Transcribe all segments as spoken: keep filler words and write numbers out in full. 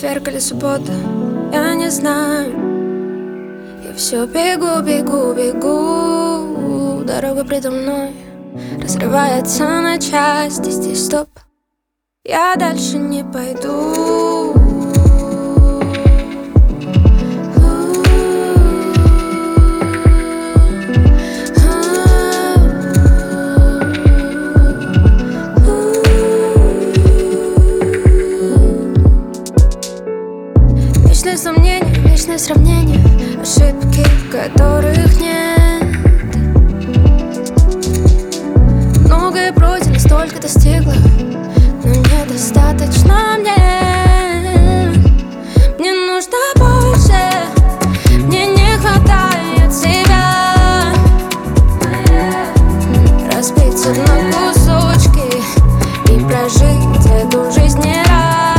четверг или суббота, я не знаю. Я все бегу, бегу, бегу. Дорога предо мной разрывается на части. Здесь стоп, я дальше не пойду. Вечное сомнение, вечное сравнение, ошибки, которых нет. Многое пройдено, столько достигла, но недостаточно мне. Мне нужно больше, мне не хватает себя. Разбиться на кусочки и прожить эту жизнь не раз.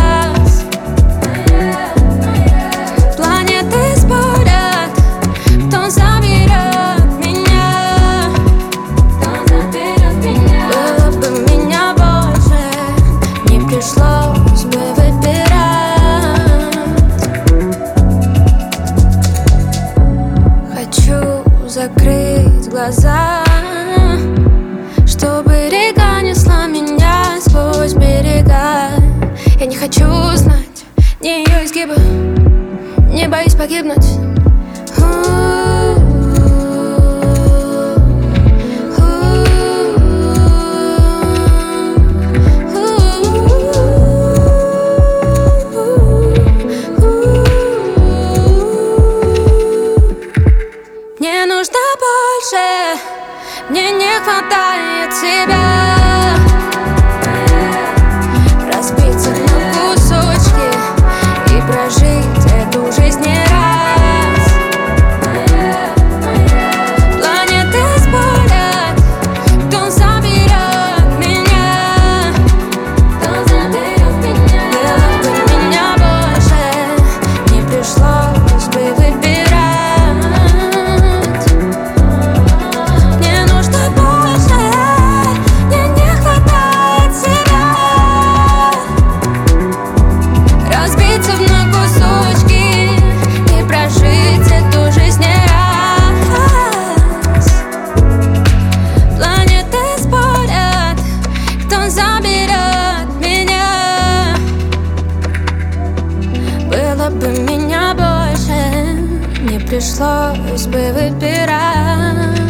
Закрыть глаза, чтобы река несла меня сквозь берега. Я не хочу знать ни ее изгиба, не боюсь погибнуть. Мне нужно больше, мне не хватает тебя. Разбиться на кусочки и прожить эту жизнь не раз. Планеты спорят, кто заберет меня. Кто заберет меня? Было бы меня больше, не пришлось бы выбирать. Было бы меня больше, не пришлось бы выбирать.